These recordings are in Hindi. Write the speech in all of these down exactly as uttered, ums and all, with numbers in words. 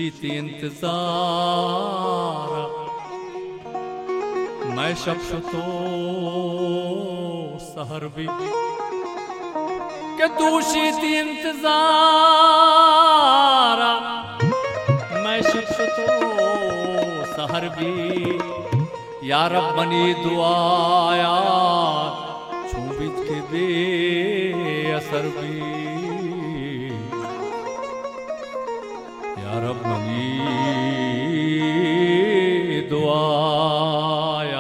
दूषित इंतजार मैं शब्द तो सहर भी के दूषित इंतजार मैं शब्द तो सहर भी या रब बनी दुआया छूबित के बे असर भी या रब बनी दुआया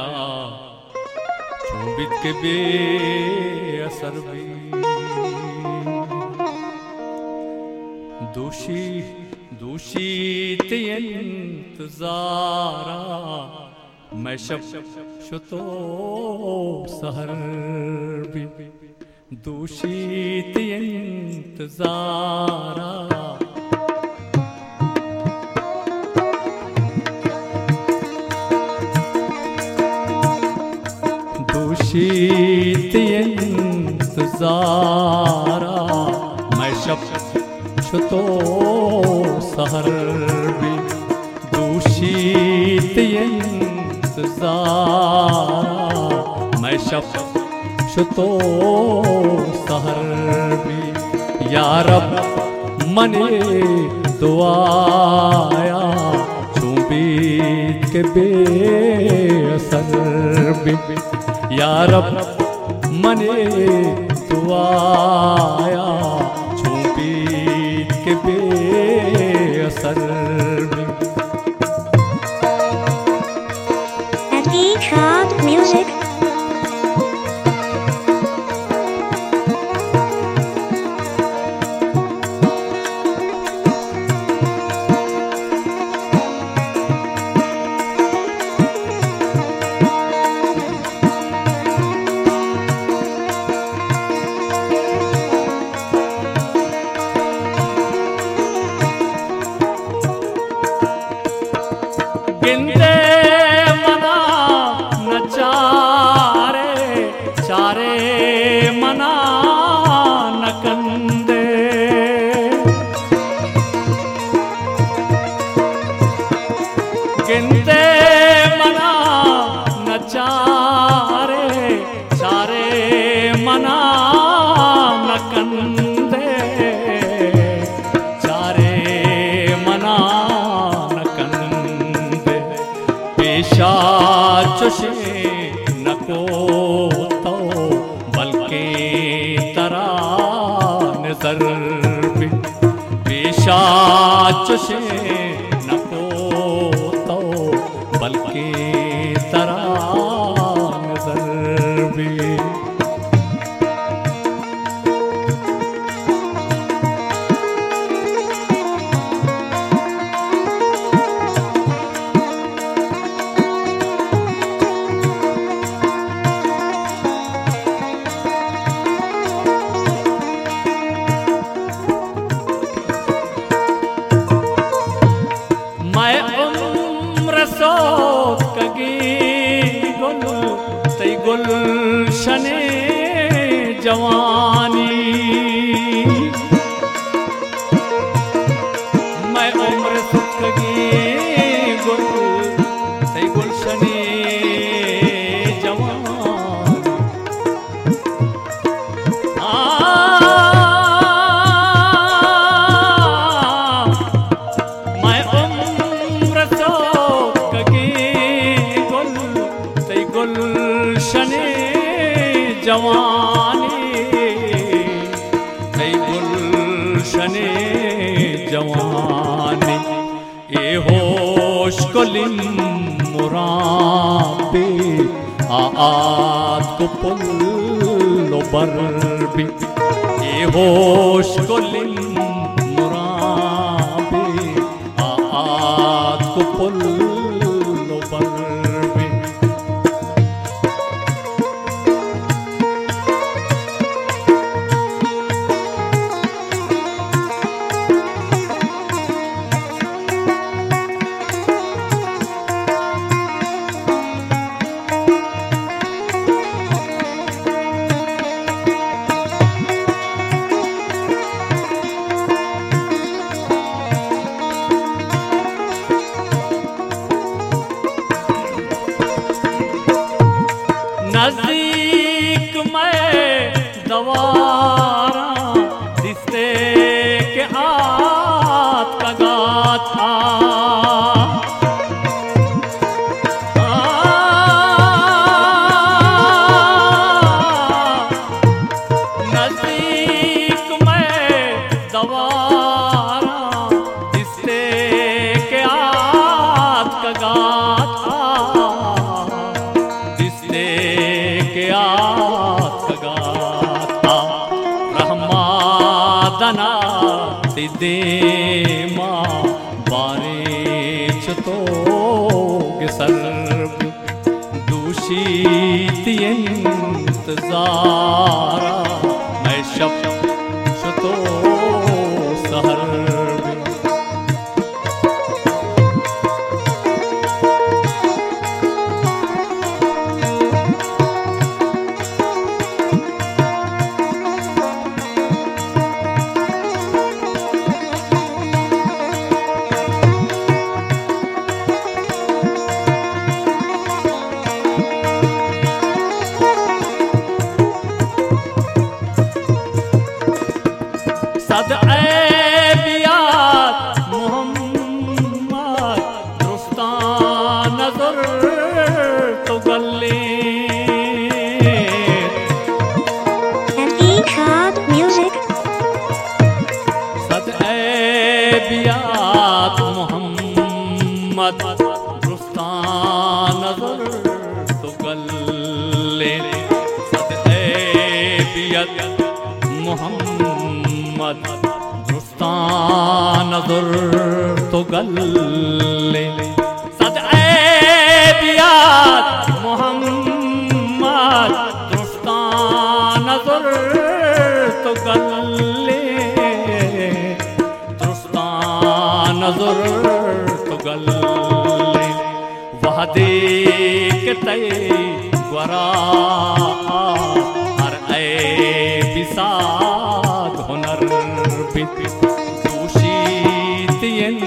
छूबित के बे असर भी दूषी दूषित इंतजारा मैं शब्द तो सहर भी दूषित इंतजारा दूषित इंतजारा मैं शब्द तो सहर भी दूषित इंतजारा मैं शब्द तो सहर भी या रब मने दुआया छूबीत के बेअसर भी या रब मने दुआया छूबीत के बेअसर भी Music. गिनते मना न चारे चारे मना न कंदे गिनते मना न चारे चारे मना न कंदे चारे मना चुशे नको तो बल्कि तरा नजर भी पेशा चुशे नको तो बल्कि तरा नजर भी सोत कगी गुल तई गुलशने जवानी मैं उम्र सुत कगी गुल तई गुलशने जवानी आ मैं उम्र गुलशने जवानी तई गुलशने जवानी ए होश कुलिम मुराबे आद को पुल्लो बर भी ए होश कुलिम मुराबे आद को पुल्लो बर भी नजदीक मैं दवारा दिसते के हाथ का गाथा नजदीक मैं दवारा दिसते के हाथ का गाथा दिसते के हाथ का गाथा रहमादना दिदे माँ बारे चतो के सर्व दूषित इंतजारा मैं शब चतो सहर सद ऐबियात मोहम्मद दुरुस्तान नजर तो गले सद ऐबियात मोहम्मद दुरुस्तान नजर तो गले सद ऐबियात मोहम्मद दुरुस्तान नजर तो गले सद ऐबियात मोहम्मद दुरुस्तान नजर तो गले दुरुस्तान नजर तो गले वह देख तय वरा हर ऐबी साद हुनर दूषित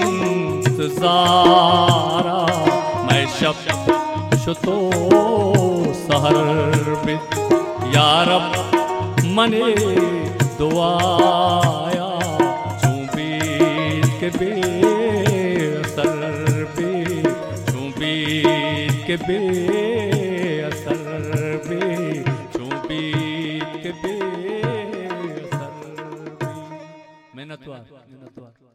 इंतजारा मैं शब शुतो सहर बित या रब मने दुआया चूबीत के बेअसर बे चूबीत के बेअसर बे चूबीत के बे मेहनतवार मेहनतवार